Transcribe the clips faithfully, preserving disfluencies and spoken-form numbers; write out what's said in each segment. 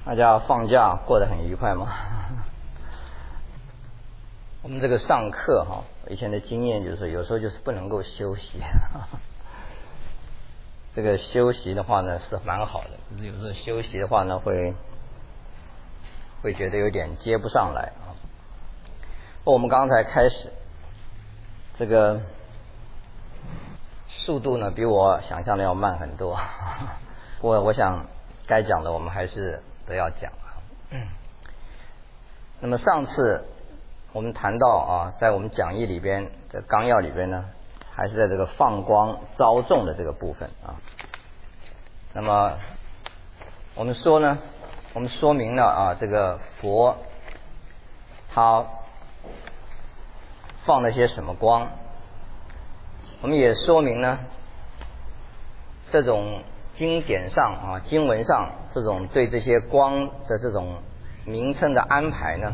大家放假过得很愉快吗？我们这个上课哈，以前的经验就是说，有时候就是不能够休息。这个休息的话呢是蛮好的，可是有时候休息的话呢会会觉得有点接不上来啊。我们刚才开始，这个速度呢比我想象的要慢很多。不过我想该讲的我们还是都要讲啊。那么上次我们谈到啊，在我们讲义里边的纲要里边呢，还是在这个放光招众的这个部分啊。那么我们说呢，我们说明了啊，这个佛他放了些什么光，我们也说明呢，这种经典上啊，经文上这种对这些光的这种名称的安排呢，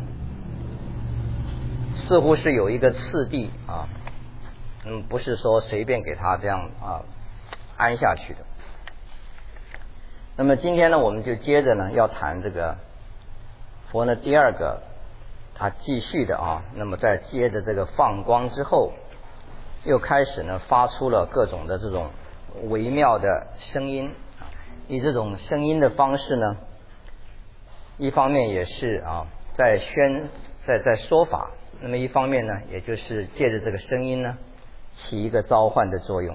似乎是有一个次第啊，嗯，不是说随便给他这样啊安下去的。那么今天呢，我们就接着呢要谈这个佛呢第二个，他继续的啊，那么在接着这个放光之后，又开始呢发出了各种的这种微妙的声音，以这种声音的方式呢，一方面也是啊在宣在在说法，那么一方面呢，也就是借着这个声音呢，起一个召唤的作用。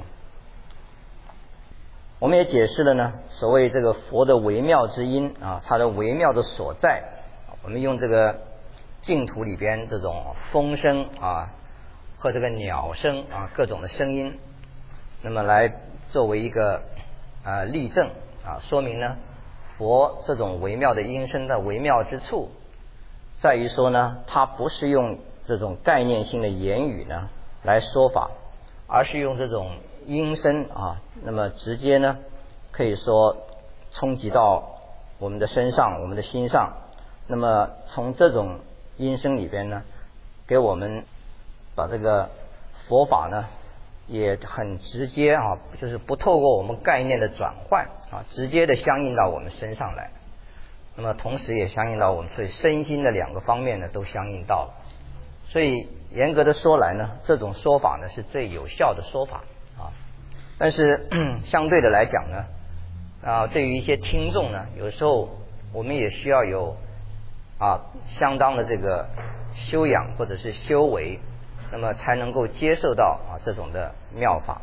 我们也解释了呢，所谓这个佛的微妙之音啊，它的微妙的所在，我们用这个净土里边这种风声啊和这个鸟声啊各种的声音，那么来作为一个啊例证啊，说明呢佛这种微妙的音声的微妙之处，在于说呢，它不是用这种概念性的言语呢来说法，而是用这种音声啊，那么直接呢可以说冲击到我们的身上，我们的心上。那么从这种音声里边呢，给我们把这个佛法呢也很直接啊，就是不透过我们概念的转换啊，直接的相应到我们身上来。那么同时也相应到我们，所以身心的两个方面呢都相应到了。所以严格的说来呢，这种说法呢是最有效的说法啊。但是相对的来讲呢，啊，对于一些听众呢，有时候我们也需要有啊相当的这个修养或者是修为，那么才能够接受到啊这种的妙法。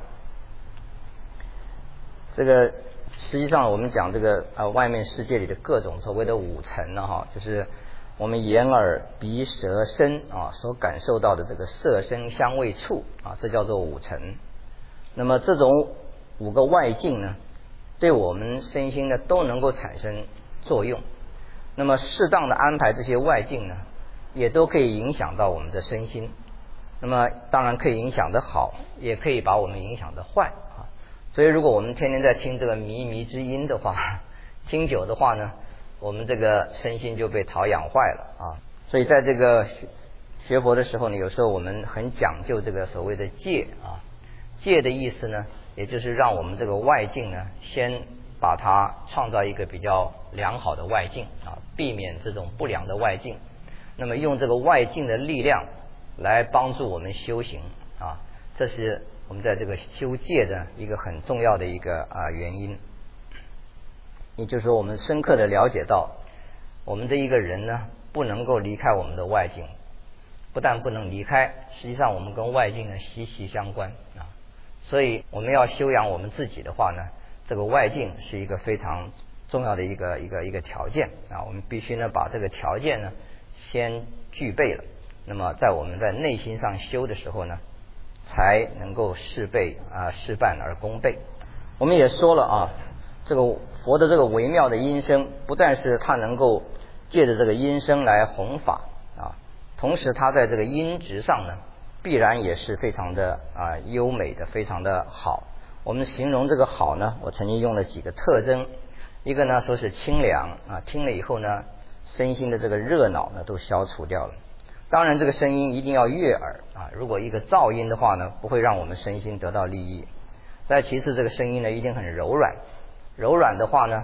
这个实际上我们讲这个啊外面世界里的各种所谓的五尘呢哈，就是我们眼耳鼻舌身啊所感受到的这个色声香味触啊，这叫做五尘。那么这种五个外境呢，对我们身心呢都能够产生作用。那么适当的安排这些外境呢，也都可以影响到我们的身心。那么当然可以影响的好，也可以把我们影响的坏啊。所以如果我们天天在听这个靡靡之音的话，听久的话呢，我们这个身心就被陶养坏了啊。所以在这个学学佛的时候呢，有时候我们很讲究这个所谓的戒啊。戒的意思呢，也就是让我们这个外境呢，先把它创造一个比较良好的外境啊，避免这种不良的外境。那么用这个外境的力量来帮助我们修行啊，这是我们在这个修戒的一个很重要的一个啊原因。也就是说，我们深刻的了解到，我们这一个人呢，不能够离开我们的外境，不但不能离开，实际上我们跟外境呢息息相关啊。所以我们要修养我们自己的话呢，这个外境是一个非常重要的一个一个一个条件啊，我们必须呢把这个条件呢先具备了，那么在我们在内心上修的时候呢，才能够事倍啊事半而功倍。我们也说了啊，这个佛的这个微妙的音声，不但是它能够借着这个音声来弘法啊，同时它在这个音质上呢，必然也是非常的啊优美的，非常的好。我们形容这个好呢，我曾经用了几个特征，一个呢说是清凉啊，听了以后呢，身心的这个热恼呢都消除掉了。当然这个声音一定要悦耳啊，如果一个噪音的话呢，不会让我们身心得到利益。再其次，这个声音呢一定很柔软，柔软的话呢，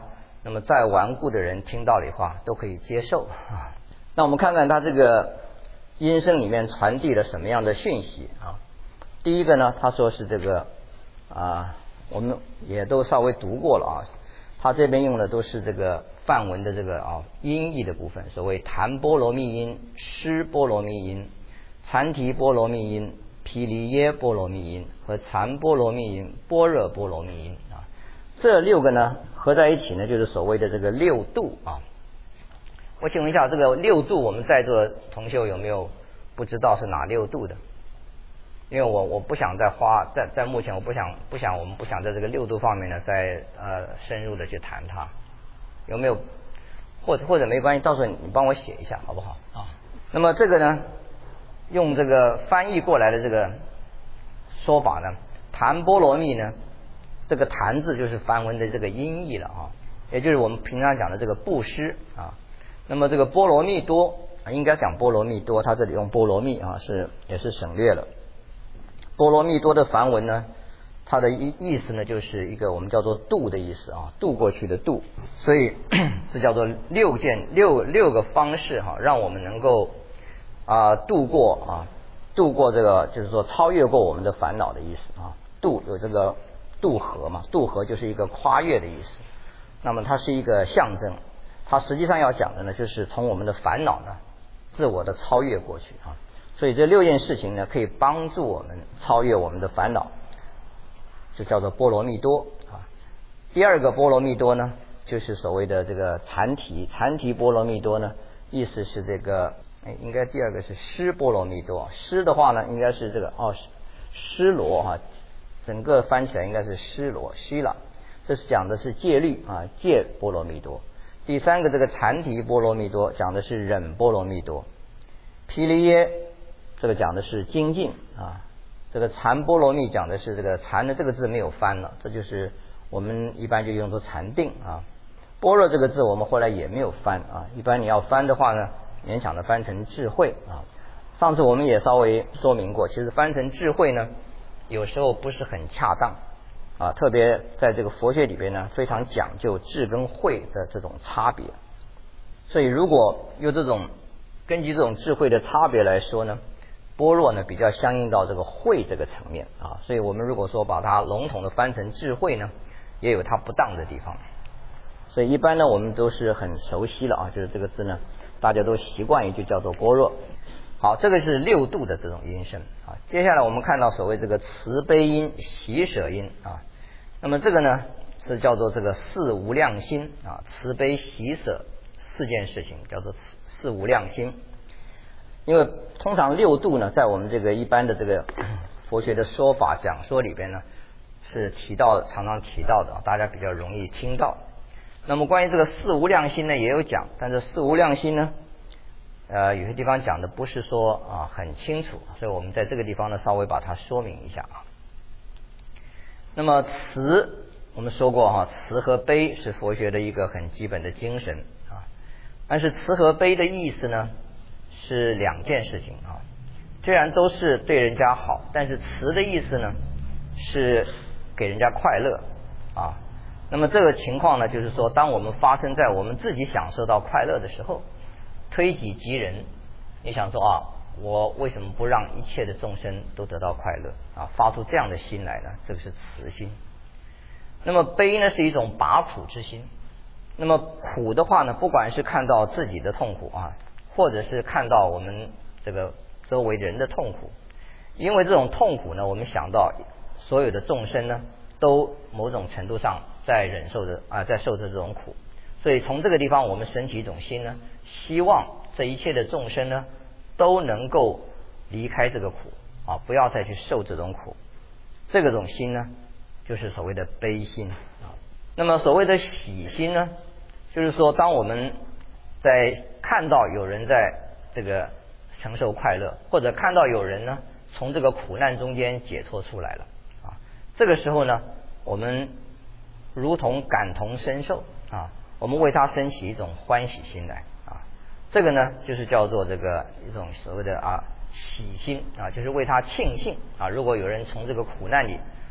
那么再顽固的人听道理话都可以接受啊。那我们看看他这个音声里面传递了什么样的讯息啊？第一个呢，他说是这个啊，我们也都稍微读过了啊。他这边用的都是这个梵文的这个啊音译的部分，所谓檀波罗蜜音、湿波罗蜜音、禅提波罗蜜音、毗梨耶波罗蜜音和禅波罗蜜音、般若波罗蜜音啊。这六个呢合在一起呢，就是所谓的这个六度啊。我请问一下，这个六度我们在座的同修有没有不知道是哪六度的？因为我我不想再花在在目前我不想不想我们不想在这个六度方面呢再呃深入的去谈它，有没有？或者或者没关系，到时候你帮我写一下好不好？啊。那么这个呢，用这个翻译过来的这个说法呢，檀波罗蜜呢，这个檀字就是梵文的这个音译了啊，也就是我们平常讲的这个布施啊。那么这个波罗蜜多应该讲波罗蜜多，它这里用波罗蜜啊是也是省略了。波罗蜜多的梵文呢，它的意意思呢就是一个我们叫做渡的意思啊，渡过去的渡，所以这叫做六件六六个方式哈、啊，让我们能够啊渡过啊渡过这个就是说超越过我们的烦恼的意思啊。渡有这个渡河嘛，渡河就是一个跨越的意思，那么它是一个象征。它实际上要讲的呢，就是从我们的烦恼呢，自我的超越过去啊。所以这六件事情呢，可以帮助我们超越我们的烦恼，就叫做波罗蜜多啊。第二个波罗蜜多呢，就是所谓的这个禅提，禅提波罗蜜多呢，意思是这个，哎，应该第二个是湿波罗蜜多，湿的话呢，应该是这个哦，湿罗哈、啊，整个翻起来应该是湿罗虚了，这是讲的是戒律啊，戒波罗蜜多。第三个这个禅提波罗蜜多讲的是忍波罗蜜多，毗梨耶这个讲的是精进啊，这个禅波罗蜜讲的是这个禅的这个字没有翻了，这就是我们一般就用作禅定啊。般若这个字我们后来也没有翻啊，一般你要翻的话呢，勉强的翻成智慧啊。上次我们也稍微说明过，其实翻成智慧呢，有时候不是很恰当。啊，特别在这个佛学里边呢，非常讲究智跟慧的这种差别。所以如果用这种根据这种智慧的差别来说呢，般若呢比较相应到这个慧这个层面啊。所以我们如果说把它笼统的翻成智慧呢，也有它不当的地方。所以一般呢我们都是很熟悉了啊，就是这个字呢大家都习惯于就叫做般若。好，这个是六度的这种音声啊。接下来我们看到所谓这个慈悲音、喜舍音啊。那么这个呢是叫做这个四无量心啊，慈悲喜舍四件事情叫做四无量心。因为通常六度呢，在我们这个一般的这个佛学的说法讲说里边呢是提到的，常常提到的，大家比较容易听到。那么关于这个四无量心呢也有讲，但是四无量心呢呃，有些地方讲的不是说啊很清楚，所以我们在这个地方呢稍微把它说明一下啊。那么慈，我们说过哈、啊，慈和悲是佛学的一个很基本的精神啊。但是慈和悲的意思呢是两件事情啊。虽然都是对人家好，但是慈的意思呢是给人家快乐啊。那么这个情况呢，就是说，当我们发生在我们自己享受到快乐的时候，推己及人，你想说啊，我为什么不让一切的众生都得到快乐啊？发出这样的心来呢，这个是慈心。那么悲呢是一种拔苦之心。那么苦的话呢，不管是看到自己的痛苦啊，或者是看到我们这个周围人的痛苦，因为这种痛苦呢，我们想到所有的众生呢，都某种程度上在忍受着啊，在受着这种苦。所以从这个地方我们升起一种心呢，希望这一切的众生呢都能够离开这个苦啊，不要再去受这种苦。这个种心呢就是所谓的悲心啊。那么所谓的喜心呢，就是说当我们在看到有人在这个承受快乐，或者看到有人呢从这个苦难中间解脱出来了啊，这个时候呢我们如同感同身受啊，我们为他升起一种欢喜心来啊，这个呢就是叫做这个一种所谓的啊喜心啊，就是为他庆幸啊。如果有人从这个苦难里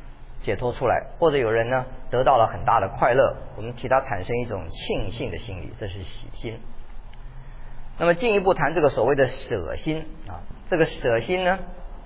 解脱出来，或者有人呢得到了很大的快乐，我们替他产生一种庆幸的心理，这是喜心。那么进一步谈这个所谓的舍心啊，这个舍心呢，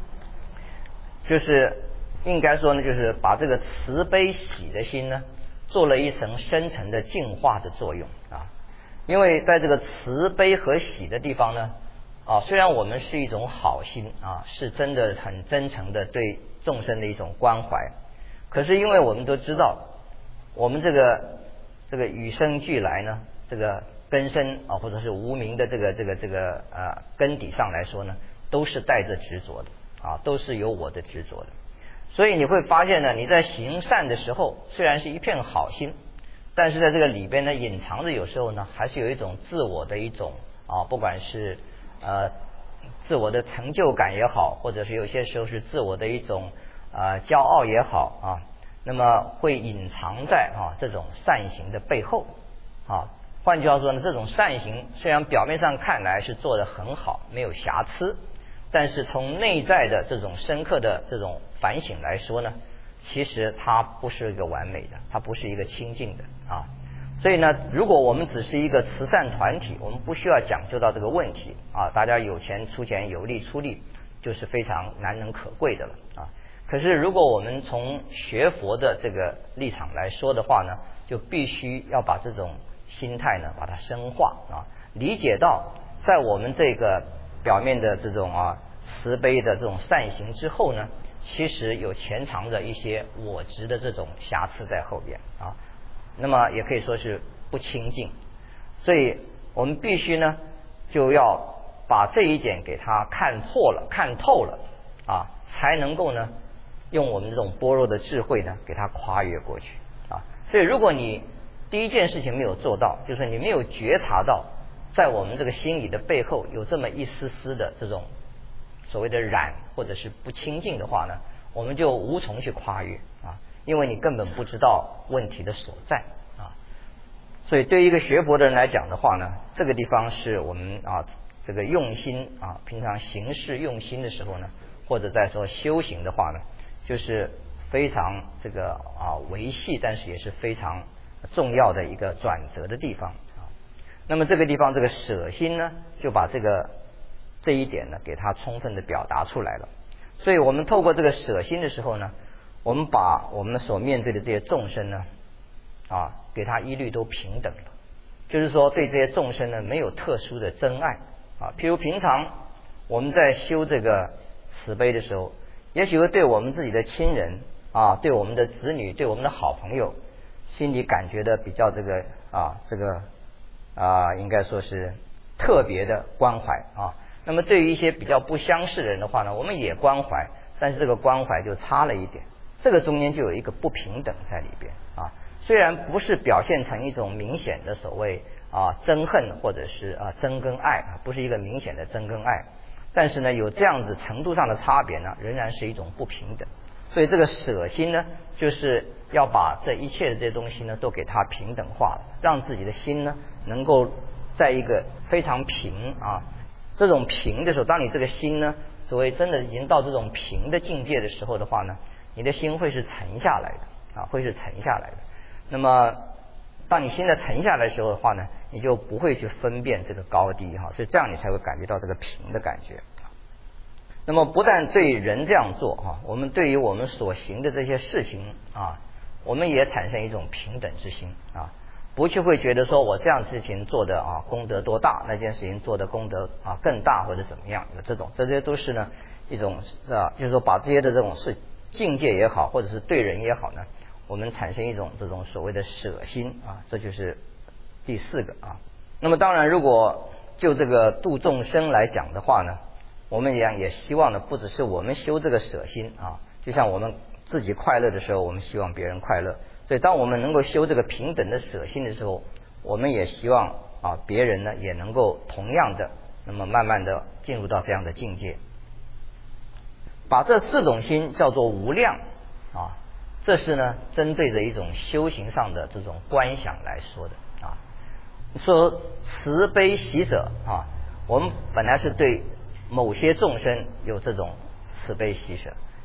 就是应该说呢，就是把这个慈悲喜的心呢，做了一层深层的净化的作用啊。因为在这个慈悲和喜的地方呢，啊，虽然我们是一种好心啊，是真的很真诚的对众生的一种关怀，可是因为我们都知道，我们这个这个与生俱来呢，这个根深啊，或者是无名的这个这个这个呃根底上来说呢，都是带着执着的啊，都是有我的执着的。所以你会发现呢，你在行善的时候，虽然是一片好心，但是在这个里边呢，隐藏着有时候呢，还是有一种自我的一种啊，不管是呃自我的成就感也好，或者是有些时候是自我的一种呃骄傲也好啊，那么会隐藏在啊这种善行的背后啊。换句话说呢，这种善行虽然表面上看来是做得很好，没有瑕疵，但是从内在的这种深刻的这种反省来说呢，其实它不是一个完美的，它不是一个清净的啊。所以呢，如果我们只是一个慈善团体，我们不需要讲究到这个问题啊，大家有钱出钱，有力出力，就是非常难能可贵的了啊。可是如果我们从学佛的这个立场来说的话呢，就必须要把这种心态呢把它深化啊，理解到在我们这个表面的这种啊慈悲的这种善行之后呢，其实有潜藏着一些我执的这种瑕疵在后边啊，那么也可以说是不清净。所以我们必须呢就要把这一点给它看破了看透了啊，才能够呢用我们这种般若的智慧呢给它跨越过去啊。所以如果你第一件事情没有做到，就是你没有觉察到在我们这个心理的背后有这么一丝丝的这种所谓的染或者是不清净的话呢，我们就无从去跨越啊，因为你根本不知道问题的所在啊。所以对于一个学佛的人来讲的话呢，这个地方是我们啊这个用心啊，平常行事用心的时候呢，或者在说修行的话呢，就是非常这个啊维系，但是也是非常重要的一个转折的地方啊。那么这个地方这个舍心呢，就把这个这一点呢给它充分的表达出来了。所以我们透过这个舍心的时候呢，我们把我们所面对的这些众生呢啊给他一律都平等了，就是说对这些众生呢没有特殊的真爱啊。譬如平常我们在修这个慈悲的时候，也许会对我们自己的亲人啊，对我们的子女，对我们的好朋友，心里感觉的比较这个啊这个啊应该说是特别的关怀啊。那么对于一些比较不相识的人的话呢，我们也关怀，但是这个关怀就差了一点，这个中间就有一个不平等在里边啊。虽然不是表现成一种明显的所谓啊憎恨或者是啊憎跟爱啊，不是一个明显的憎跟爱，但是呢有这样子程度上的差别呢，仍然是一种不平等。所以这个舍心呢，就是要把这一切的这些东西呢都给它平等化了，让自己的心呢能够在一个非常平啊这种平的时候，当你这个心呢所谓真的已经到这种平的境界的时候的话呢，你的心会是沉下来的啊，会是沉下来的。那么当你心在沉下来的时候的话呢，你就不会去分辨这个高低哈，所以这样你才会感觉到这个平的感觉。那么不但对人这样做哈，我们对于我们所行的这些事情啊，我们也产生一种平等之心啊，不去会觉得说我这样事情做的啊功德多大，那件事情做的功德啊更大或者怎么样，有这种，这些都是呢一种啊，就是说把这些的这种事境界也好，或者是对人也好呢，我们产生一种这种所谓的舍心啊，这就是第四个啊。那么当然，如果就这个度众生来讲的话呢，我们也也希望呢，不只是我们修这个舍心啊，就像我们自己快乐的时候，我们希望别人快乐。所以当我们能够修这个平等的舍心的时候，我们也希望啊别人呢也能够同样的，那么慢慢的进入到这样的境界。把这四种心叫做无量啊，这是呢针对着一种修行上的这种观想来说的啊。说慈悲喜舍啊，我们本来是对某些众生有这种慈悲喜舍，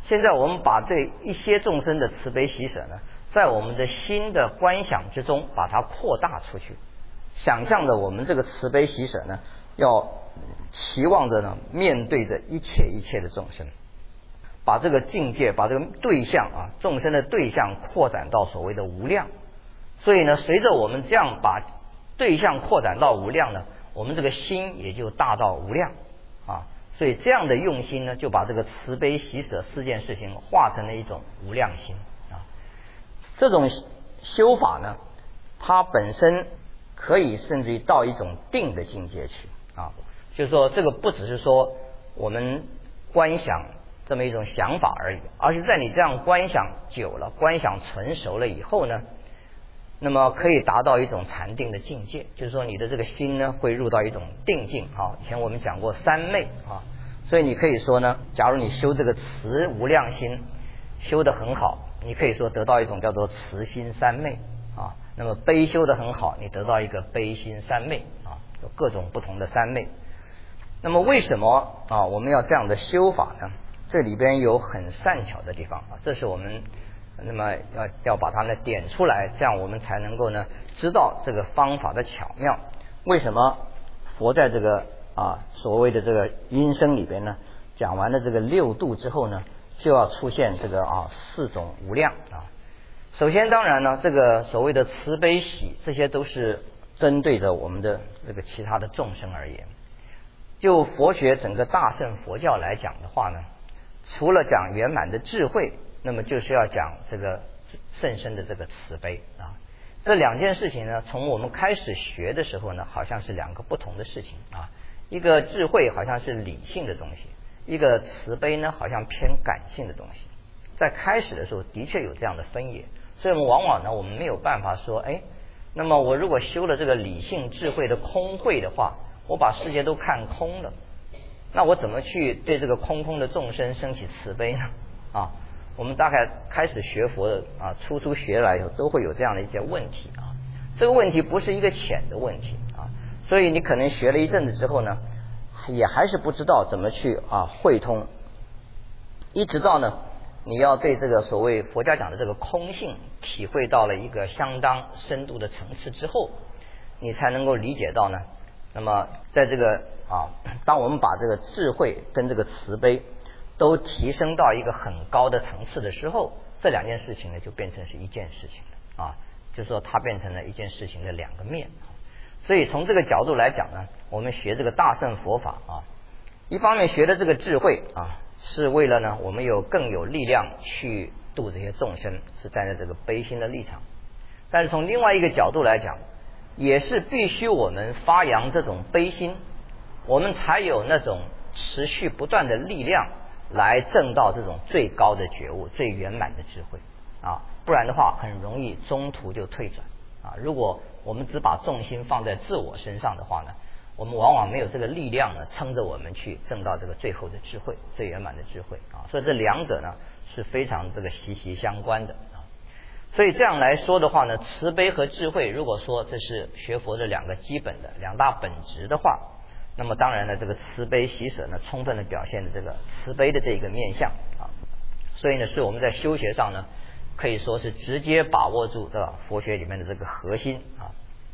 现在我们把对一些众生的慈悲喜舍呢，在我们的心的观想之中把它扩大出去，想象着我们这个慈悲喜舍呢，要期望着呢，面对着一切一切的众生，把这个境界，把这个对象啊，众生的对象扩展到所谓的无量。所以呢，随着我们这样把对象扩展到无量呢，我们这个心也就大到无量啊。所以这样的用心呢，就把这个慈悲喜舍四件事情化成了一种无量心啊。这种修法呢，它本身可以甚至于到一种定的境界去啊。就是说，这个不只是说我们观想这么一种想法而已，而是在你这样观想久了，观想纯熟了以后呢，那么可以达到一种禅定的境界，就是说你的这个心呢会入到一种定境啊。以前我们讲过三昧啊，所以你可以说呢，假如你修这个慈无量心修得很好，你可以说得到一种叫做慈心三昧啊。那么悲修得很好，你得到一个悲心三昧啊，有各种不同的三昧。那么为什么啊我们要这样的修法呢？这里边有很善巧的地方啊，这是我们那么要要把它呢点出来，这样我们才能够呢知道这个方法的巧妙。为什么佛在这个啊所谓的这个音声里边呢，讲完了这个六度之后呢，就要出现这个啊四种无量啊。首先当然呢，这个所谓的慈悲喜，这些都是针对着我们的这个其他的众生而言。就佛学整个大乘佛教来讲的话呢，除了讲圆满的智慧，那么就是要讲这个甚深的这个慈悲啊。这两件事情呢，从我们开始学的时候呢，好像是两个不同的事情啊。一个智慧好像是理性的东西，一个慈悲呢好像偏感性的东西。在开始的时候的确有这样的分野，所以我们往往呢我们没有办法说，哎，那么我如果修了这个理性智慧的空慧的话，我把世界都看空了，那我怎么去对这个空空的众生升起慈悲呢？啊，我们大概开始学佛的啊，初初学来以后都会有这样的一些问题啊。这个问题不是一个浅的问题啊，所以你可能学了一阵子之后呢，也还是不知道怎么去啊汇通，一直到呢你要对这个所谓佛家讲的这个空性体会到了一个相当深度的层次之后，你才能够理解到呢。那么在这个啊，当我们把这个智慧跟这个慈悲都提升到一个很高的层次的时候，这两件事情呢就变成是一件事情了啊，就是说它变成了一件事情的两个面。所以从这个角度来讲呢，我们学这个大乘佛法啊，一方面学的这个智慧啊，是为了呢我们有更有力量去度这些众生，是站在这个悲心的立场。但是从另外一个角度来讲，也是必须我们发扬这种悲心，我们才有那种持续不断的力量来证到这种最高的觉悟、最圆满的智慧啊，不然的话很容易中途就退转啊。如果我们只把重心放在自我身上的话呢，我们往往没有这个力量呢撑着我们去证到这个最后的智慧、最圆满的智慧啊。所以这两者呢是非常这个息息相关的。所以这样来说的话呢，慈悲和智慧，如果说这是学佛的两个基本的两大本质的话，那么当然呢，这个慈悲喜舍呢，充分的表现了这个慈悲的这个面相啊。所以呢，是我们在修学上呢，可以说是直接把握住这佛学里面的这个核心啊。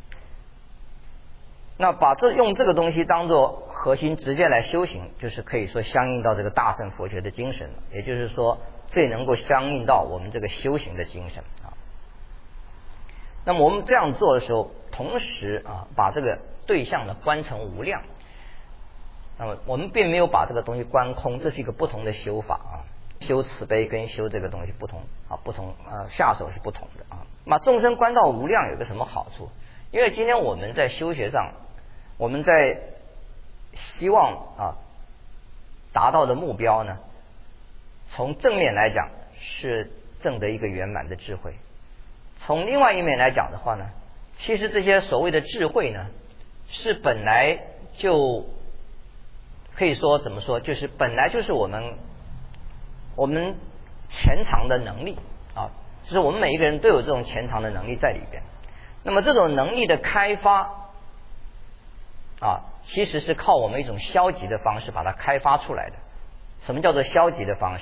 那把这用这个东西当做核心直接来修行，就是可以说相应到这个大乘佛学的精神，也就是说最能够相应到我们这个修行的精神啊。那么我们这样做的时候，同时啊把这个对象呢观成无量，那么我们并没有把这个东西观空，这是一个不同的修法啊。修慈悲跟修这个东西不同啊，不同呃下手是不同的啊。把众生观到无量有个什么好处？因为今天我们在修学上，我们在希望啊达到的目标呢，从正面来讲是证得一个圆满的智慧，从另外一面来讲的话呢，其实这些所谓的智慧呢，是本来就可以说怎么说，就是本来就是我们我们潜藏的能力啊，就是我们每一个人都有这种潜藏的能力在里边。那么这种能力的开发啊，其实是靠我们一种消极的方式把它开发出来的。什么叫做消极的方式？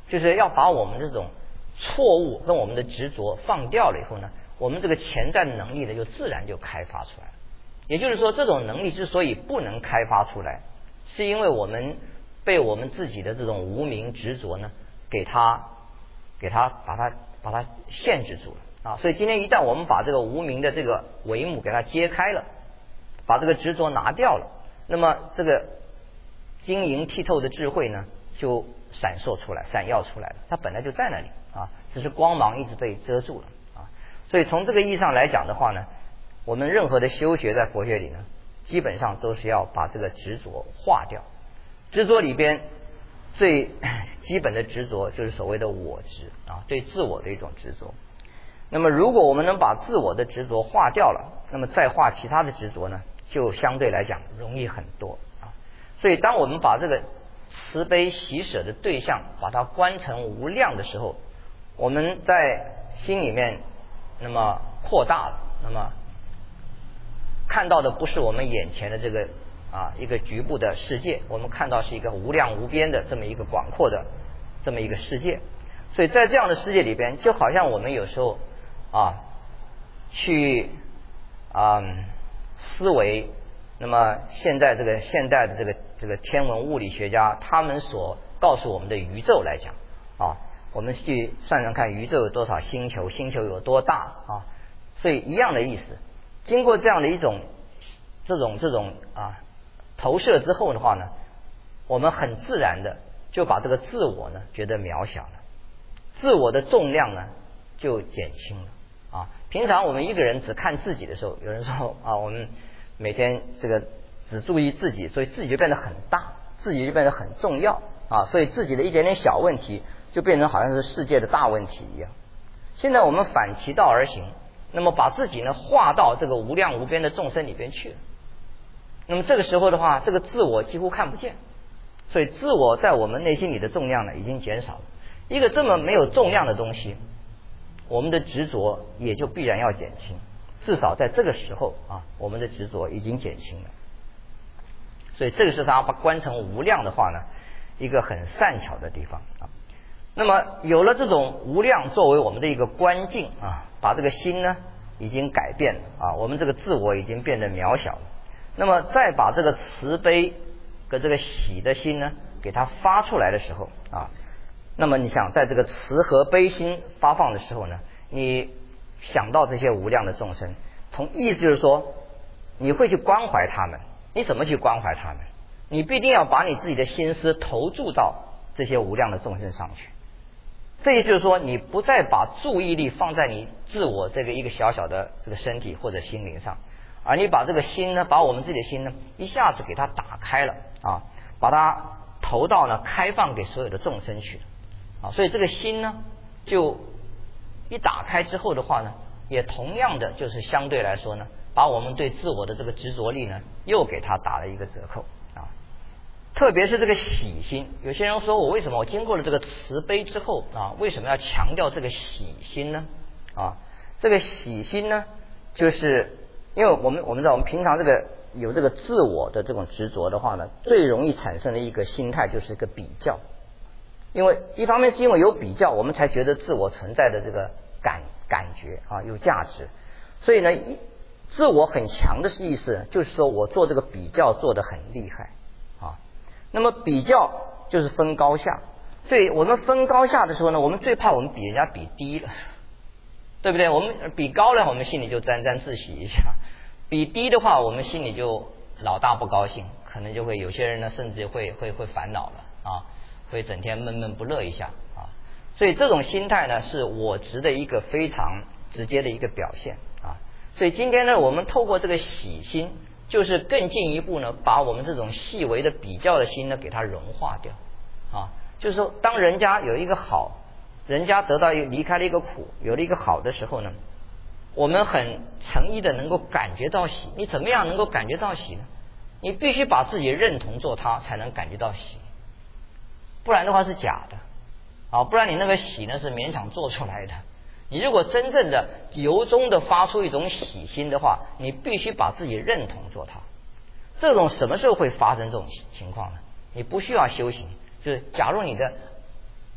就是要把我们这种错误跟我们的执着放掉了以后呢，我们这个潜在的能力呢就自然就开发出来了。也就是说，这种能力之所以不能开发出来，是因为我们被我们自己的这种无明执着呢给它给它把它把它限制住了啊。所以今天一旦我们把这个无明的这个帷幕给它揭开了，把这个执着拿掉了，那么这个晶莹剔透的智慧呢就闪烁出来闪耀出来了，它本来就在那里啊，只是光芒一直被遮住了啊。所以从这个意义上来讲的话呢，我们任何的修学在佛学里呢基本上都是要把这个执着化掉。执着里边最基本的执着就是所谓的我执啊，对自我的一种执着。那么如果我们能把自我的执着化掉了，那么再化其他的执着呢就相对来讲容易很多啊。所以当我们把这个慈悲喜舍的对象把它观成无量的时候，我们在心里面那么扩大了，那么看到的不是我们眼前的这个啊一个局部的世界，我们看到是一个无量无边的这么一个广阔的这么一个世界。所以在这样的世界里边，就好像我们有时候啊去啊思维，那么现在这个现代的这个这个天文物理学家他们所告诉我们的宇宙来讲啊，我们去算算看宇宙有多少星球，星球有多大啊，所以一样的意思。经过这样的一种这种这种啊投射之后的话呢，我们很自然的就把这个自我呢觉得渺小了，自我的重量呢就减轻了啊。平常我们一个人只看自己的时候，有人说啊，我们每天这个只注意自己，所以自己就变得很大，自己就变得很重要啊，所以自己的一点点小问题就变成好像是世界的大问题一样。现在我们反其道而行，那么把自己呢化到这个无量无边的众生里边去了，那么这个时候的话，这个自我几乎看不见，所以自我在我们内心里的重量呢已经减少了。一个这么没有重量的东西，我们的执着也就必然要减轻，至少在这个时候啊，我们的执着已经减轻了。所以这个是它把观成无量的话呢，一个很善巧的地方啊。那么有了这种无量作为我们的一个观境啊，把这个心呢已经改变了啊，我们这个自我已经变得渺小了。那么再把这个慈悲跟这个喜的心呢给它发出来的时候啊，那么你想在这个慈和悲心发放的时候呢，你想到这些无量的众生，从意思就是说你会去关怀他们。你怎么去关怀他们？你必定要把你自己的心思投注到这些无量的众生上去。这也就是说，你不再把注意力放在你自我这个一个小小的这个身体或者心灵上，而你把这个心呢，把我们自己的心呢，一下子给它打开了啊，把它投到呢开放给所有的众生去啊。所以这个心呢，就一打开之后的话呢，也同样的就是相对来说呢，把我们对自我的这个执着力呢，又给它打了一个折扣啊。特别是这个喜心，有些人说我为什么我经过了这个慈悲之后啊，为什么要强调这个喜心呢？啊，这个喜心呢，就是因为我们我们知道我们平常这个有这个自我的这种执着的话呢，最容易产生的一个心态就是一个比较。因为一方面是因为有比较，我们才觉得自我存在的这个感感觉啊有价值，所以呢，自我很强的意思就是说我做这个比较做得很厉害啊。那么比较就是分高下，所以我们分高下的时候呢，我们最怕我们比人家比低了，对不对？我们比高了，我们心里就沾沾自喜一下；比低的话，我们心里就老大不高兴，可能就会有些人呢，甚至会会会烦恼了啊，会整天闷闷不乐一下啊。所以这种心态呢，是我执的一个非常直接的一个表现啊。所以今天呢，我们透过这个喜心，就是更进一步呢，把我们这种细微的比较的心呢，给它融化掉啊。就是说，当人家有一个好，人家得到一离开了一个苦，有了一个好的时候呢，我们很诚意的能够感觉到喜。你怎么样能够感觉到喜呢？你必须把自己认同做他，才能感觉到喜，不然的话是假的啊。不然你那个喜呢是勉强做出来的。你如果真正的由衷的发出一种喜心的话，你必须把自己认同做它。这种什么时候会发生这种情况呢？你不需要修行，就是假如你的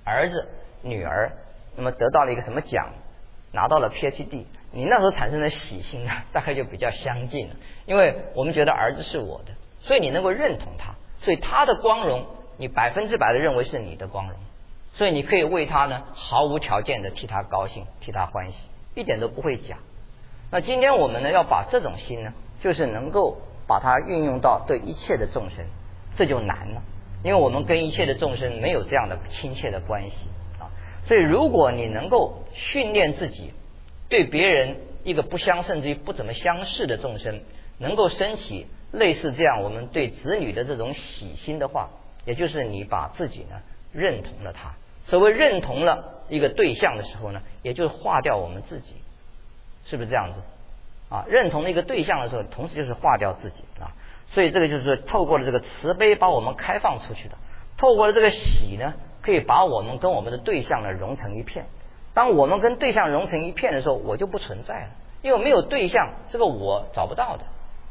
儿子、女儿，那么得到了一个什么奖，拿到了 P H D， 你那时候产生的喜心呢，大概就比较相近了，因为我们觉得儿子是我的，所以你能够认同他，所以他的光荣，你百分之百的认为是你的光荣，所以你可以为他呢毫无条件的替他高兴，替他欢喜，一点都不会假。那今天我们呢要把这种心呢，就是能够把它运用到对一切的众生，这就难了，因为我们跟一切的众生没有这样的亲切的关系啊。所以如果你能够训练自己对别人一个不相甚至于不怎么相识的众生，能够升起类似这样我们对子女的这种喜心的话，也就是你把自己呢认同了他。所谓认同了一个对象的时候呢，也就是化掉我们自己，是不是这样子啊？认同了一个对象的时候，同时就是化掉自己啊。所以这个就是透过了这个慈悲把我们开放出去的，透过了这个喜呢，可以把我们跟我们的对象呢融成一片。当我们跟对象融成一片的时候，我就不存在了，因为没有对象，这个我找不到的。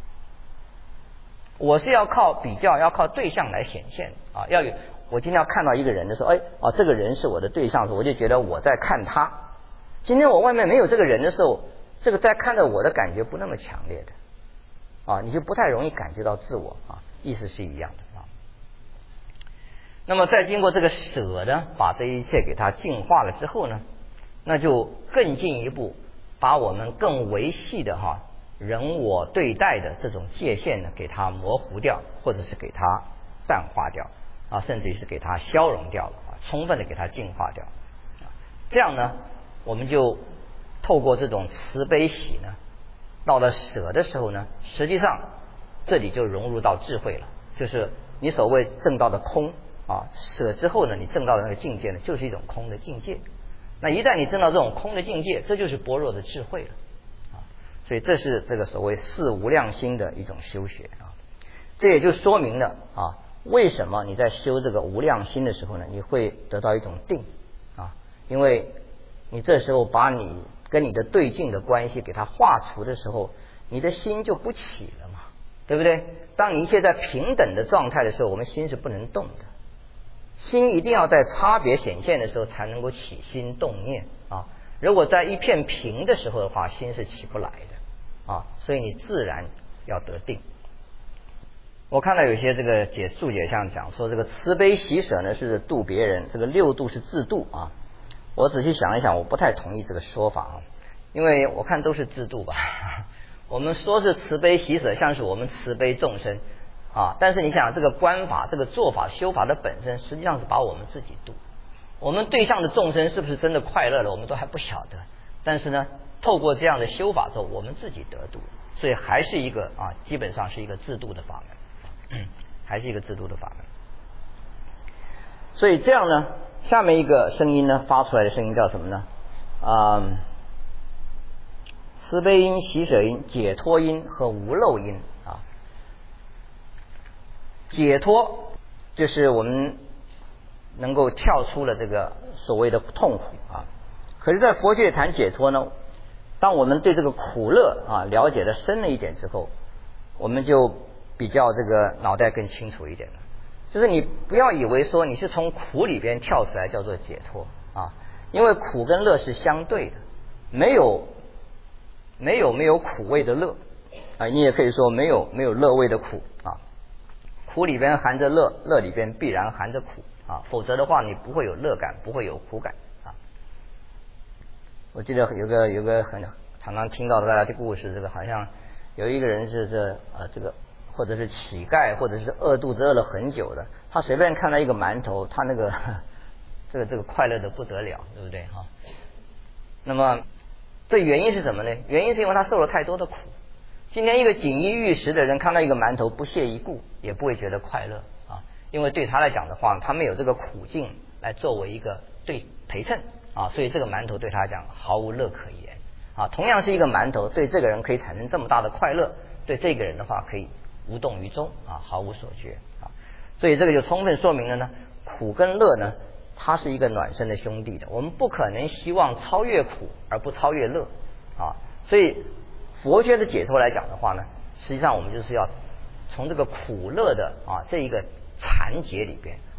我是要靠比较，要靠对象来显现啊。要有我今天要看到一个人的时候，哎啊，这个人是我的对象的时候，我就觉得我在看他。今天我外面没有这个人的时候，这个在看着我的感觉不那么强烈的啊，你就不太容易感觉到自我啊，意思是一样的啊。那么再经过这个舍呢，把这一切给它净化了之后呢，那就更进一步，把我们更维系的哈人我对待的这种界限呢，给它模糊掉，或者是给它淡化掉啊，甚至于是给它消融掉了啊，充分的给它净化掉啊。这样呢，我们就透过这种慈悲喜呢，到了舍的时候呢，实际上这里就融入到智慧了，就是你所谓证到的空啊，舍之后呢，你证到的那个境界呢，就是一种空的境界。那一旦你证到这种空的境界，这就是般若的智慧了啊。所以这是这个所谓四无量心的一种修学啊。这也就说明了啊，为什么你在修这个无量心的时候呢，你会得到一种定啊，因为你这时候把你跟你的对境的关系给它化除的时候，你的心就不起了嘛，对不对？当你一切在平等的状态的时候，我们心是不能动的。心一定要在差别显现的时候才能够起心动念啊！如果在一片平的时候的话，心是起不来的啊！所以你自然要得定。我看到有些这个解注解上讲说，这个慈悲喜舍呢是度别人，这个六度是自度啊。我仔细想一想，我不太同意这个说法啊，因为我看都是自度吧。我们说是慈悲喜舍，像是我们慈悲众生。啊，但是你想这个观法这个做法修法的本身实际上是把我们自己度，我们对象的众生是不是真的快乐了我们都还不晓得，但是呢透过这样的修法之后我们自己得度，所以还是一个啊基本上是一个自度的法门，嗯，还是一个自度的法门。所以这样呢，下面一个声音呢发出来的声音叫什么呢？啊、嗯，慈悲音、喜舍音、解脱音和无漏音。解脱就是我们能够跳出了这个所谓的痛苦啊。可是在佛界谈解脱呢，当我们对这个苦乐啊了解的深了一点之后，我们就比较这个脑袋更清楚一点了。就是你不要以为说你是从苦里边跳出来叫做解脱啊，因为苦跟乐是相对的，没有没有没有苦味的乐啊，你也可以说没有没有乐味的苦啊。苦里边含着乐，乐里边必然含着苦啊，否则的话你不会有乐感，不会有苦感啊。我记得有个有个很常常听到的大家的故事，这个好像有一个人是这呃这个或者是乞丐，或者是饿肚子饿了很久的，他随便看到一个馒头，他那个这个这个快乐的不得了，对不对哈？那么这原因是什么呢？原因是因为他受了太多的苦。今天一个锦衣玉食的人看到一个馒头不屑一顾，也不会觉得快乐啊，因为对他来讲的话，他没有这个苦境来作为一个对陪衬啊，所以这个馒头对他来讲毫无乐可言啊。同样是一个馒头，对这个人可以产生这么大的快乐，对这个人的话可以无动于衷啊，毫无所觉啊。所以这个就充分说明了呢，苦跟乐呢，它是一个孪生的兄弟的，我们不可能希望超越苦而不超越乐啊，所以。佛学的解脱来讲的话呢，实际上我们就是要从这个苦乐的啊这一个缠结里边，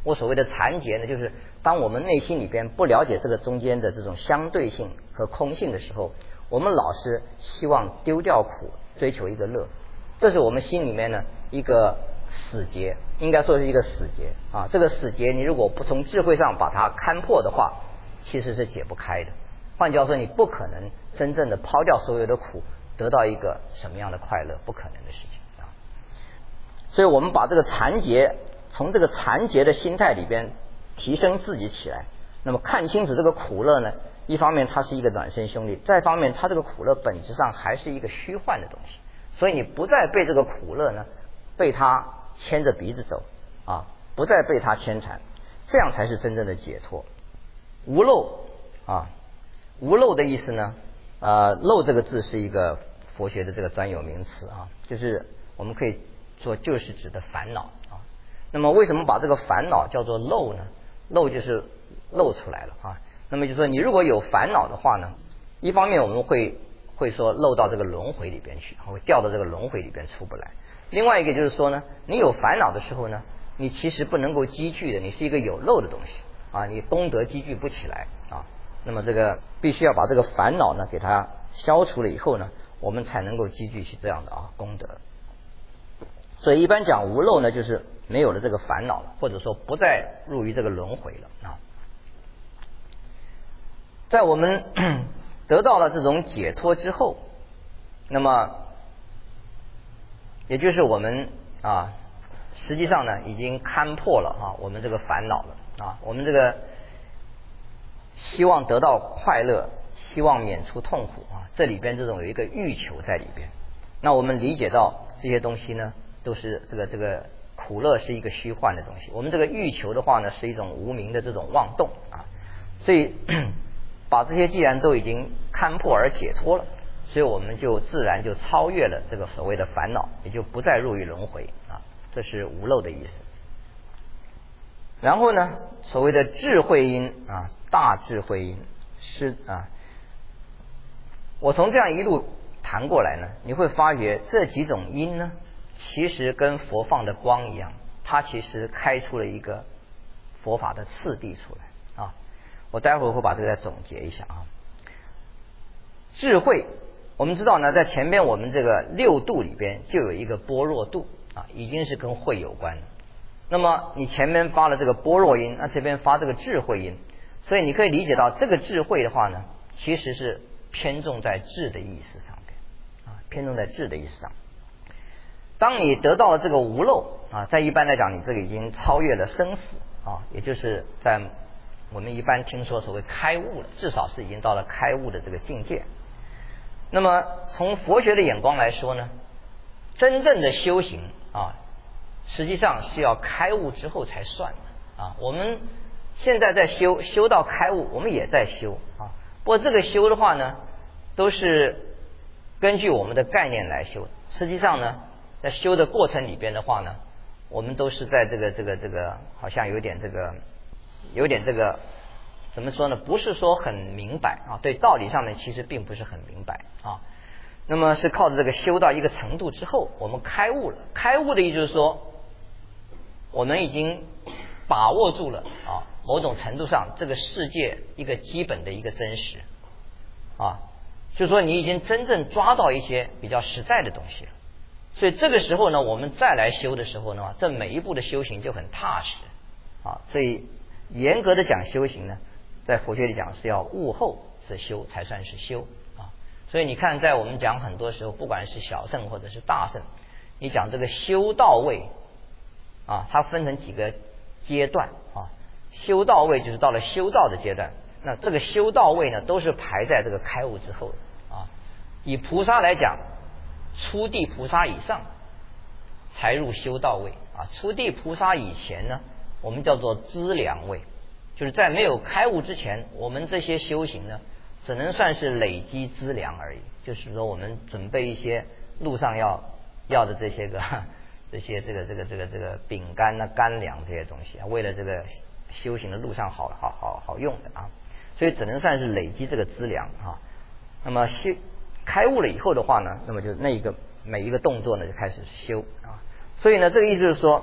我所谓的残结呢，就是当我们内心里边不了解这个中间的这种相对性和空性的时候，我们老是希望丢掉苦，追求一个乐，这是我们心里面呢一个死结，应该说是一个死结啊。这个死结你如果不从智慧上把它勘破的话，其实是解不开的。换句话说，你不可能真正的抛掉所有的苦，得到一个什么样的快乐，不可能的事情啊。所以我们把这个残结，从这个残结的心态里边提升自己起来，那么看清楚这个苦乐呢，一方面它是一个暖身兄弟，再一方面它这个苦乐本质上还是一个虚幻的东西，所以你不再被这个苦乐呢被它牵着鼻子走啊，不再被它牵缠，这样才是真正的解脱。无漏啊，无漏的意思呢，呃，漏这个字是一个佛学的这个专有名词啊，就是我们可以说就是指的烦恼啊。那么为什么把这个烦恼叫做漏呢？漏就是漏出来了啊。那么就说你如果有烦恼的话呢，一方面我们会会说漏到这个轮回里边去，会掉到这个轮回里边出不来。另外一个就是说呢，你有烦恼的时候呢，你其实不能够积聚的，你是一个有漏的东西啊，你功德积聚不起来啊。那么这个必须要把这个烦恼呢给它消除了以后呢，我们才能够积聚起这样的啊功德。所以一般讲无漏呢，就是没有了这个烦恼了，或者说不再入于这个轮回了啊。在我们得到了这种解脱之后，那么也就是我们啊，实际上呢已经勘破了啊我们这个烦恼了啊，我们这个希望得到快乐，希望免除痛苦啊，这里边这种有一个欲求在里边。那我们理解到这些东西呢，都是这个这个苦乐是一个虚幻的东西。我们这个欲求的话呢，是一种无明的这种妄动啊。所以把这些既然都已经勘破而解脱了，所以我们就自然就超越了这个所谓的烦恼，也就不再入于轮回啊。这是无漏的意思。然后呢，所谓的智慧因啊，大智慧因是啊，我从这样一路谈过来呢，你会发觉这几种因呢，其实跟佛放的光一样，它其实开出了一个佛法的次第出来啊。我待会儿会把这个再总结一下啊。智慧，我们知道呢，在前边我们这个六度里边就有一个般若度啊，已经是跟慧有关的。那么你前面发了这个般若音，那这边发这个智慧音，所以你可以理解到这个智慧的话呢，其实是偏重在智的意思上面啊，偏重在智的意思上。当你得到了这个无漏啊，在一般来讲，你这个已经超越了生死啊，也就是在我们一般听说所谓开悟了，至少是已经到了开悟的这个境界。那么从佛学的眼光来说呢，真正的修行啊，实际上是要开悟之后才算的啊。我们现在在修，修到开悟，我们也在修啊。不过这个修的话呢，都是根据我们的概念来修。实际上呢，在修的过程里边的话呢，我们都是在这个这个这个，好像有点这个，有点这个怎么说呢？不是说很明白啊，对道理上面其实并不是很明白啊。那么是靠着这个修到一个程度之后，我们开悟了。开悟的意思就是说，我们已经把握住了啊，某种程度上这个世界一个基本的一个真实啊，就是说你已经真正抓到一些比较实在的东西了。所以这个时候呢，我们再来修的时候呢，这每一步的修行就很踏实啊。所以严格的讲修行呢，在佛学里讲是要悟后是修才算是修啊。所以你看，在我们讲很多时候，不管是小乘或者是大乘，你讲这个修到位啊，它分成几个阶段啊。修到位就是到了修道的阶段，那这个修到位呢，都是排在这个开悟之后的啊。以菩萨来讲，初地菩萨以上才入修到位啊。初地菩萨以前呢，我们叫做资粮位，就是在没有开悟之前，我们这些修行呢，只能算是累积资粮而已。就是说，我们准备一些路上要要的这些个这些这个这个这个这个饼干啊、干粮这些东西啊，为了这个修行的路上好好好好用的啊，所以只能算是累积这个资粮啊。那么修开悟了以后的话呢，那么就那一个每一个动作呢就开始修啊。所以呢，这个意思就是说，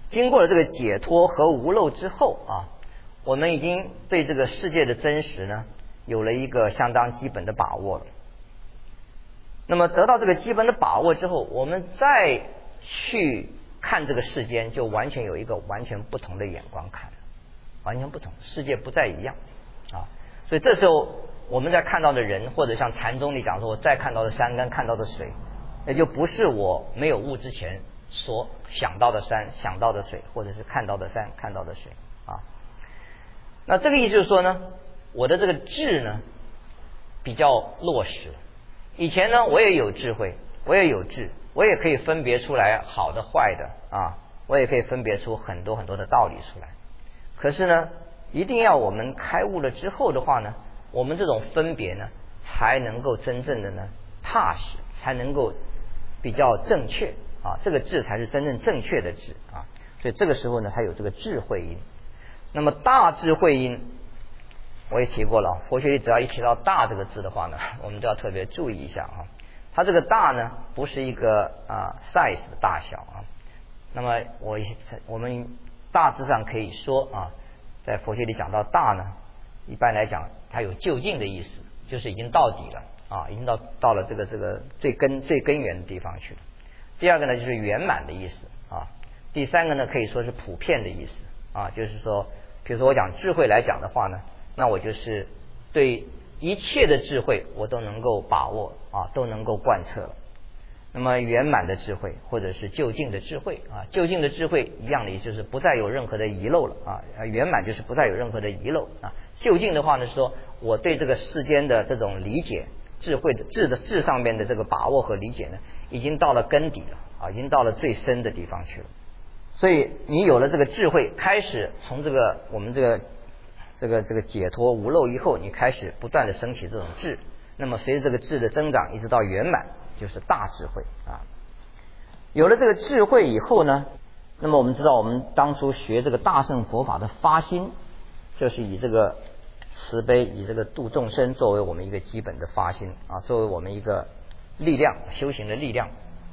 经过了这个解脱和无漏之后啊，我们已经对这个世界的真实呢有了一个相当基本的把握了。那么得到这个基本的把握之后，我们再去看这个世间，就完全有一个完全不同的眼光看，完全不同，世界不再一样啊。所以这时候我们在看到的人，或者像禅宗里讲说，我再看到的山跟看到的水，也就不是我没有悟之前所想到的山、想到的水，或者是看到的山、看到的水啊。那这个意思就是说呢，我的这个智呢比较落实。以前呢，我也有智慧，我也有智，我也可以分别出来好的坏的啊，我也可以分别出很多很多的道理出来。可是呢，一定要我们开悟了之后的话呢，我们这种分别呢，才能够真正的呢踏实，才能够比较正确啊，这个智才是真正正确的智啊。所以这个时候呢，它有这个智慧因。那么大智慧因，我也提过了，佛学里只要一提到大这个字的话呢，我们就要特别注意一下啊。它这个大呢，不是一个啊 size 的大小啊。那么我我们大致上可以说啊，在佛学里讲到大呢，一般来讲它有究竟的意思，就是已经到底了啊，已经到到了这个这个最根最根源的地方去了。第二个呢，就是圆满的意思啊。第三个呢，可以说是普遍的意思啊，就是说，比如说我讲智慧来讲的话呢，那我就是对一切的智慧我都能够把握啊，都能够贯彻了。那么圆满的智慧或者是究竟的智慧啊，究竟的智慧一样的，也就是不再有任何的遗漏了啊。圆满就是不再有任何的遗漏啊。究竟的话呢，是说我对这个世间的这种理解，智慧的智的智上面的这个把握和理解呢，已经到了根底了啊，已经到了最深的地方去了。所以你有了这个智慧，开始从这个我们这个这个这个解脱无漏以后，你开始不断的升起这种智。那么随着这个智的增长，一直到圆满，就是大智慧啊。有了这个智慧以后呢，那么我们知道，我们当初学这个大乘佛法的发心，就是以这个慈悲，以这个度众生作为我们一个基本的发心啊，作为我们一个力量，修行的力量。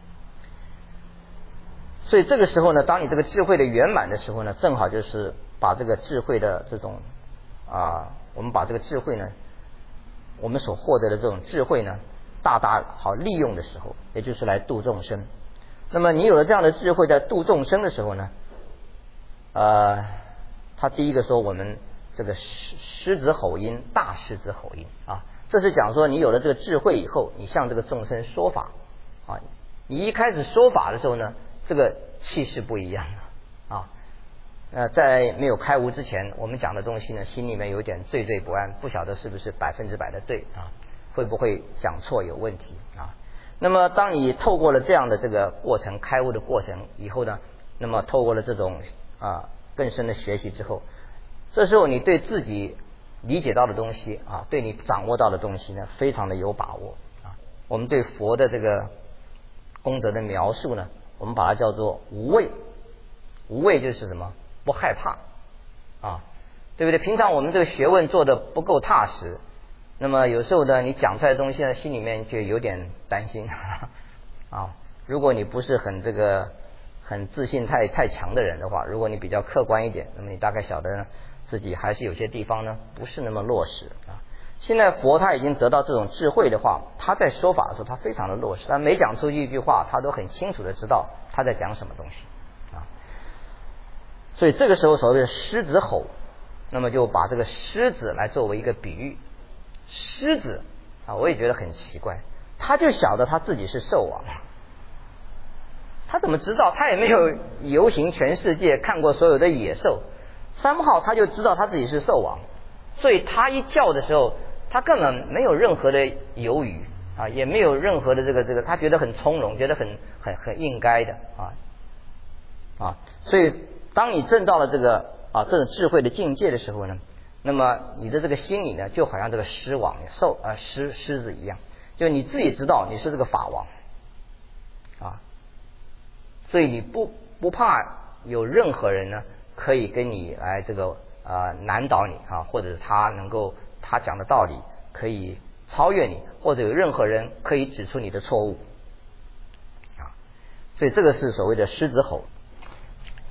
所以这个时候呢，当你这个智慧的圆满的时候呢，正好就是把这个智慧的这种啊，我们把这个智慧呢，我们所获得的这种智慧呢，大大好利用的时候，也就是来度众生。那么你有了这样的智慧，在度众生的时候呢，呃，他第一个说我们这个狮狮子吼音，大狮子吼音啊，这是讲说你有了这个智慧以后，你向这个众生说法啊，你一开始说法的时候呢，这个气势不一样了啊。呃，在没有开悟之前，我们讲的东西呢，心里面有点惴惴不安，不晓得是不是百分之百的对啊，会不会讲错有问题啊？那么当你透过了这样的这个过程，开悟的过程以后呢，那么透过了这种啊更深的学习之后，这时候你对自己理解到的东西啊，对你掌握到的东西呢，非常的有把握啊。我们对佛的这个功德的描述呢，我们把它叫做无畏。无畏就是什么？不害怕啊，对不对？平常我们这个学问做的不够踏实，那么有时候呢，你讲出来的东西呢，心里面就有点担心啊。如果你不是很这个很自信太太强的人的话，如果你比较客观一点，那么你大概晓得呢，自己还是有些地方呢不是那么落实啊。现在佛他已经得到这种智慧的话，他在说法的时候他非常的落实，他每讲出一句话，他都很清楚的知道他在讲什么东西啊。所以这个时候所谓的狮子吼，那么就把这个狮子来作为一个比喻。狮子啊，我也觉得很奇怪，他就晓得他自己是兽王，他怎么知道？他也没有游行全世界，看过所有的野兽，三号他就知道他自己是兽王，所以他一叫的时候，他根本没有任何的犹豫啊，也没有任何的这个这个，他觉得很从容，觉得很很很应该的啊啊，所以当你证到了这个啊这种智慧的境界的时候呢，那么你的这个心里呢，就好像这个狮王兽啊狮狮子一样，就你自己知道你是这个法王啊，所以你不不怕有任何人呢可以跟你来这个呃难倒你啊，或者是他能够他讲的道理可以超越你，或者有任何人可以指出你的错误啊，所以这个是所谓的狮子吼。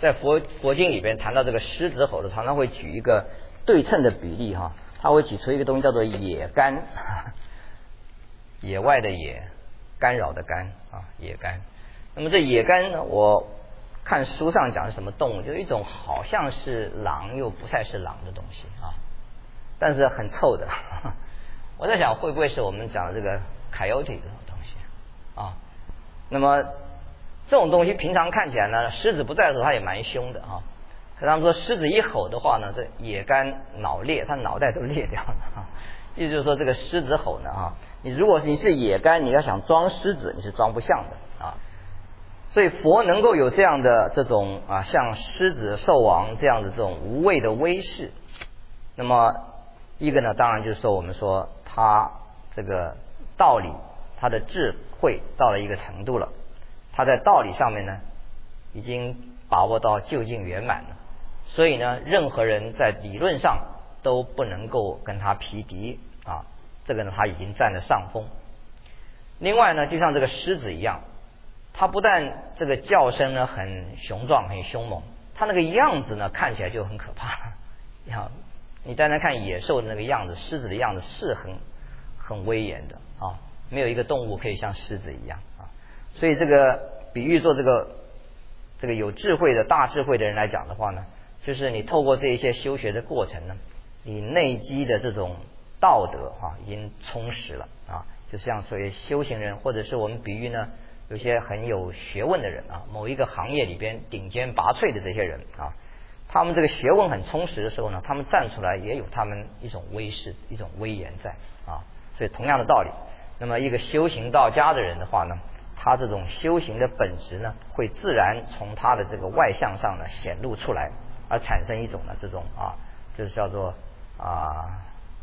在佛佛经里边谈到这个狮子吼的，常常会举一个对称的比例哈，他会举出一个东西叫做野干，野外的野，干扰的干啊，野干。那么这野干呢，我看书上讲是什么动物，就是一种好像是狼又不太是狼的东西啊，但是很臭的。我在想会不会是我们讲的这个 coyote 这种东西啊？那么这种东西平常看起来呢，狮子不在的时候它也蛮凶的啊。可他们说狮子一吼的话呢，这野干脑裂，它脑袋都裂掉了啊。意思就是说这个狮子吼呢啊，你如果你是野干，你要想装狮子，你是装不像的啊。所以佛能够有这样的这种啊，像狮子、兽王这样的这种无畏的威势，那么一个呢，当然就是说我们说他这个道理，他的智慧到了一个程度了，他在道理上面呢已经把握到究竟圆满了，所以呢，任何人在理论上都不能够跟他匹敌啊，这个呢他已经占了上风。另外呢，就像这个狮子一样，它不但这个叫声呢很雄壮很凶猛，它那个样子呢看起来就很可怕。你单单看野兽的那个样子，狮子的样子是很很威严的啊，没有一个动物可以像狮子一样啊。所以这个比喻做这个这个有智慧的大智慧的人来讲的话呢，就是你透过这一些修学的过程呢，你内基的这种道德啊已经充实了啊，就像所谓修行人，或者是我们比喻呢，有些很有学问的人啊，某一个行业里边顶尖拔萃的这些人啊，他们这个学问很充实的时候呢，他们站出来也有他们一种威势，一种威严在啊。所以同样的道理，那么一个修行到家的人的话呢，他这种修行的本质呢，会自然从他的这个外相上呢显露出来，而产生一种呢这种啊，就是叫做啊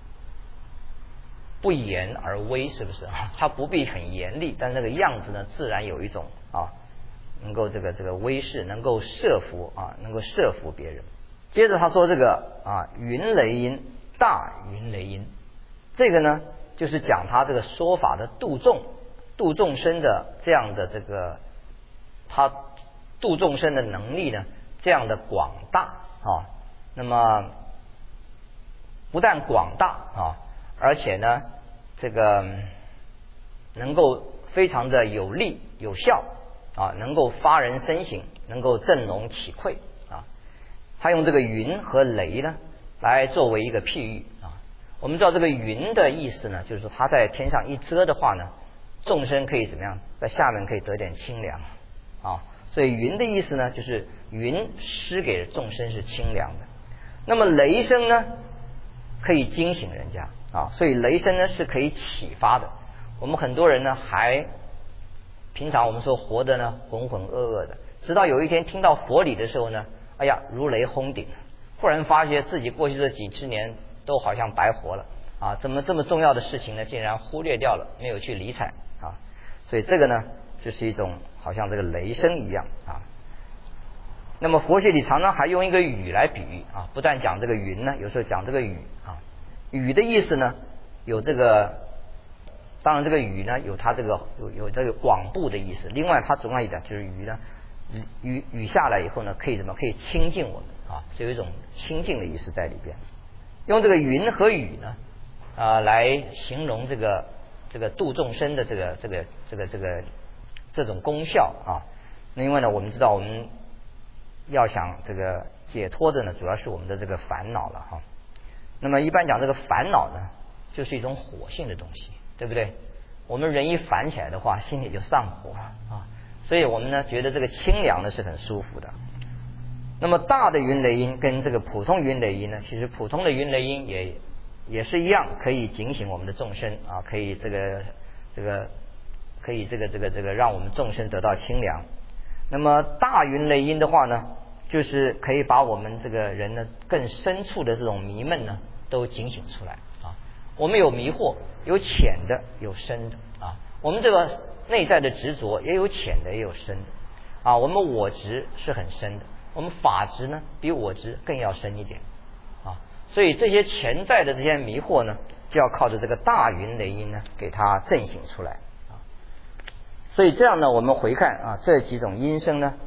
不严而威，是不是啊？他不必很严厉，但那个样子呢，自然有一种啊。能够这个这个威势，能够摄服啊，能够摄服别人。接着他说这个啊，云雷音，大云雷音，这个呢就是讲他这个说法的度众、度众生的这样的这个他度众生的能力呢，这样的广大啊。那么不但广大啊，而且呢这个能够非常的有力有效。啊，能够发人深省，能够振聋起聩啊。他用这个云和雷呢，来作为一个譬喻啊。我们知道这个云的意思呢，就是说它在天上一遮的话呢，众生可以怎么样，在下面可以得点清凉啊。所以云的意思呢，就是云施给众生是清凉的。那么雷声呢，可以惊醒人家啊，所以雷声呢是可以启发的。我们很多人呢还。平常我们说活得呢浑浑噩噩的，直到有一天听到佛理的时候呢，哎呀如雷轰顶，忽然发觉自己过去这几十年都好像白活了啊！怎么这么重要的事情呢，竟然忽略掉了，没有去理睬啊！所以这个呢，就是一种好像这个雷声一样啊。那么佛学里常常还用一个雨来比喻啊，不但讲这个云呢，有时候讲这个雨啊。雨的意思呢，有这个。当然，这个雨呢有它这个有有这个广布的意思。另外，它总要一点就是雨呢，雨雨下来以后呢，可以怎么可以清净我们啊，是有一种清净的意思在里边。用这个云和雨呢啊来形容这个这个度众生的这个这个这个这个这种功效啊。那因为呢，我们知道我们要想这个解脱的呢，主要是我们的这个烦恼了哈。那么一般讲这个烦恼呢，就是一种火性的东西。对不对？我们人一烦起来的话，心里就上火啊，所以我们呢觉得这个清凉呢是很舒服的。那么大的云雷音跟这个普通云雷音呢，其实普通的云雷音也也是一样，可以警醒我们的众生啊，可以这个这个可以这个这个这个让我们众生得到清凉。那么大云雷音的话呢，就是可以把我们这个人呢更深处的这种迷闷呢都警醒出来。我们有迷惑，有浅的，有深的啊。我们这个内在的执着也有浅的，也有深的啊。我们我执是很深的，我们法执呢比我执更要深一点啊。所以这些潜在的这些迷惑呢，就要靠着这个大云雷音呢，给它振醒出来啊。所以这样呢，我们回看啊，这几种音声呢，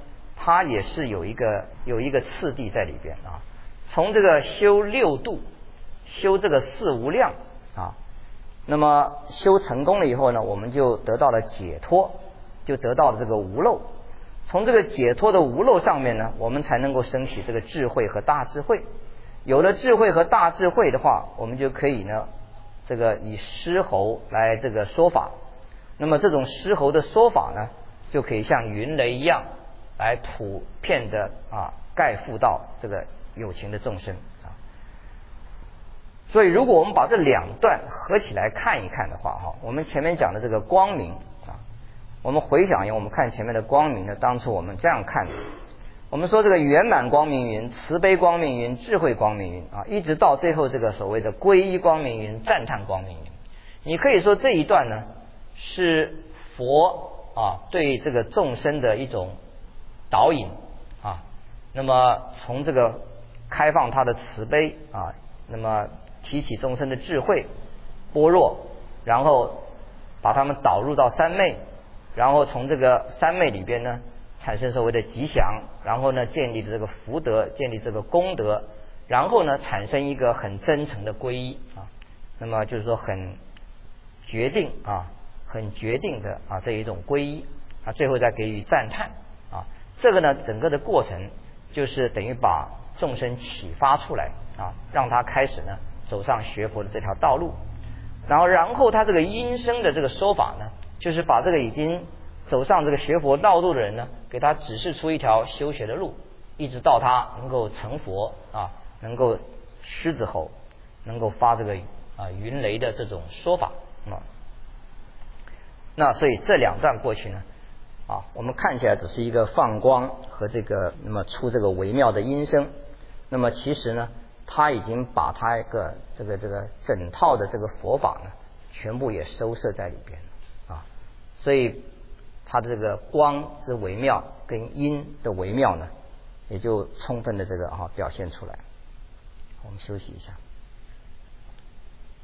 它也是有一个有一个次第在里边啊。从这个修六度，修这个四无量啊，那么修成功了以后呢，我们就得到了解脱，就得到了这个无漏。从这个解脱的无漏上面呢，我们才能够升起这个智慧和大智慧。有了智慧和大智慧的话，我们就可以呢，这个以狮吼来这个说法。那么这种狮吼的说法呢，就可以像云雷一样，来普遍的啊盖覆到这个有情的众生啊。所以，如果我们把这两段合起来看一看的话，哈，我们前面讲的这个光明啊，我们回想一下，我们看前面的光明呢，当初我们这样看的。我们说这个圆满光明云、慈悲光明云、智慧光明云啊，一直到最后这个所谓的皈依光明云、赞叹光明云，你可以说这一段呢是佛啊对这个众生的一种导引啊。那么从这个开放他的慈悲啊，那么提起众生的智慧般若，然后把他们导入到三昧，然后从这个三昧里边呢产生所谓的吉祥，然后呢建立这个福德，建立这个功德，然后呢产生一个很真诚的皈依啊，那么就是说很决定啊，很决定的啊这一种皈依啊，最后再给予赞叹啊，这个呢整个的过程就是等于把众生启发出来啊，让他开始呢走上学佛的这条道路，然后然后他这个因声的这个说法呢，就是把这个已经走上这个学佛道路的人呢，给他指示出一条修学的路，一直到他能够成佛啊，能够狮子吼，能够发这个啊云雷的这种说法啊。那所以这两段过去呢，啊，我们看起来只是一个放光和这个那么出这个微妙的音声，那么其实呢，他已经把他一个这个这个整套的这个佛法呢，全部也收摄在里边啊，所以它的这个光之微妙跟音的微妙呢，也就充分的这个啊表现出来。我们休息一下。